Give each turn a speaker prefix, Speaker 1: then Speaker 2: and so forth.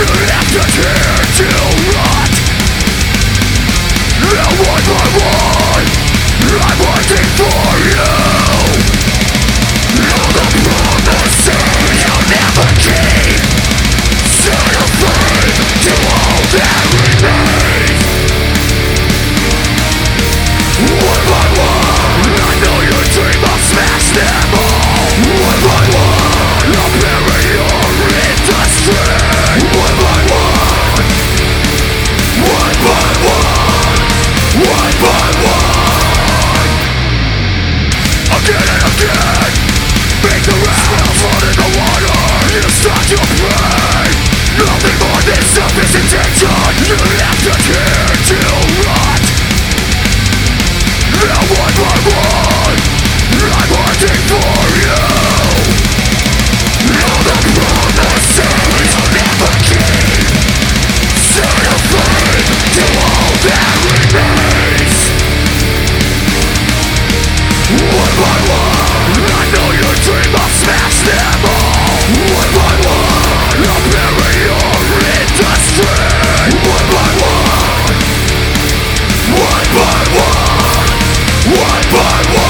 Speaker 1: left us here to rot. Now one by one, I'm waiting for you. All the promises you'll never keep. Set your faith to all that remains. One by one, I know your dream of smash them all. One by one, I'll bury your industry. One by one, one by one, one by one. Again and again, make the rails run in the water. You start your prey. Nothing more than selfish intention. You left us here to rot. Now one by one, I'm waiting for you. All the promises you'll never keep. Set your faith to all that remains. One by one, I know your dream of smash them all. One by one, I'll bury your industry. One by one, one by one, one by one.